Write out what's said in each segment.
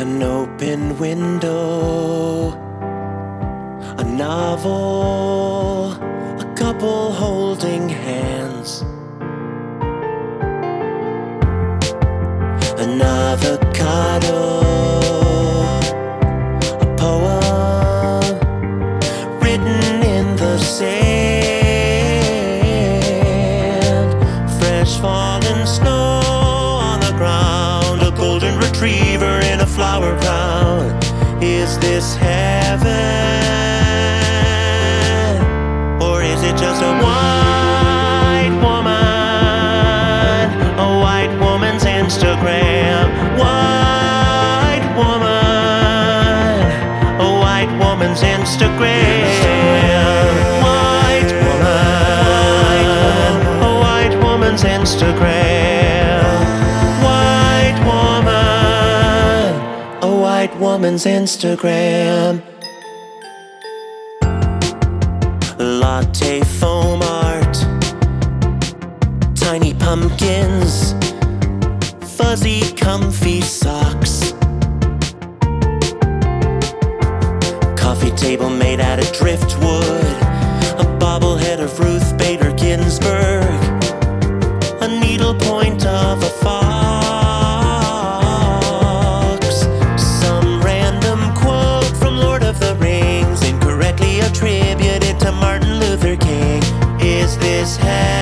An open window, a novel, a couple holding hands, an avocado, a poem written in the sand, fresh fallen snow on the ground, a golden retriever in a flower crown. Is this heaven, or is it just a white woman? A white woman's Instagram. White woman, a white woman's Instagram. White woman, a white woman's Instagram. White woman, a white woman's Instagram. Latte foam art, tiny pumpkins, fuzzy comfy socks, coffee table made out of driftwood, a bobblehead of Ruth Bader Ginsburg, a needlepoint of a fox, some random quote from Lord of the Rings, incorrectly attributed to Martin Luther King. Is this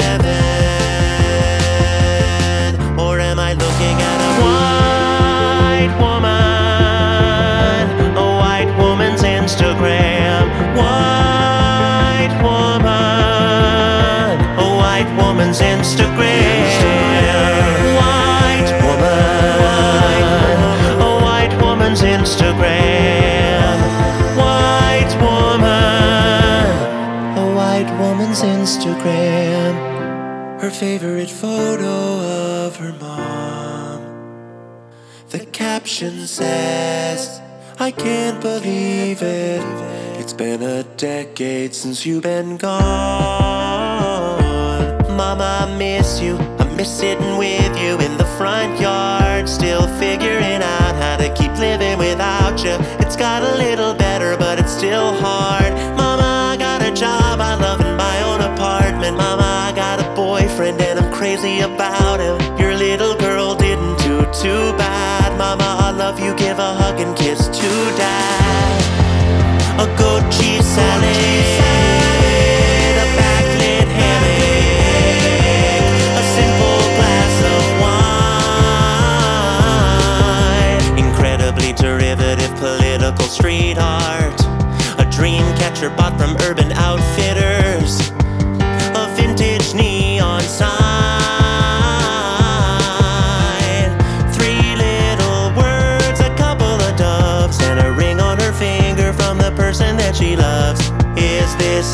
heaven, or am I looking at a white woman? A white woman's Instagram. White woman, a white woman's Instagram. White woman, a white woman's Instagram. White woman, a white woman's Instagram. Her favorite photo of her mom. The caption says, I can't believe it. It's been a decade since you've been gone. Mama, I miss you. I miss sitting with you in the front yard, still figuring out how to keep living without you. It's got a little better, but it's still hard. Mama, I got a job, I love in my own apartment. Mama, I got a boyfriend and I'm crazy about him. Your little girl didn't do too bad. Mama, I love you, give a hug and kiss to Dad. A goat cheese salad, a backlit hammock, a simple glass of wine, incredibly derivative political street art, a dream catcher bought from Urban Outfitters, a vintage neon sign, 3 little words, a couple of doves, and a ring on her finger from the person that she loves. Is this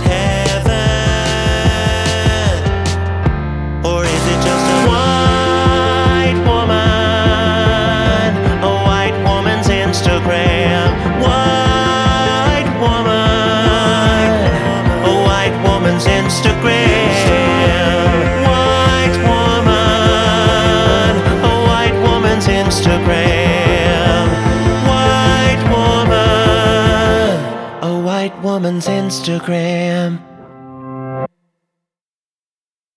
heaven, or is it just a white woman? A white woman's Instagram. White woman, a white woman's Instagram. White woman, a white woman's Instagram. White woman, a white woman's Instagram.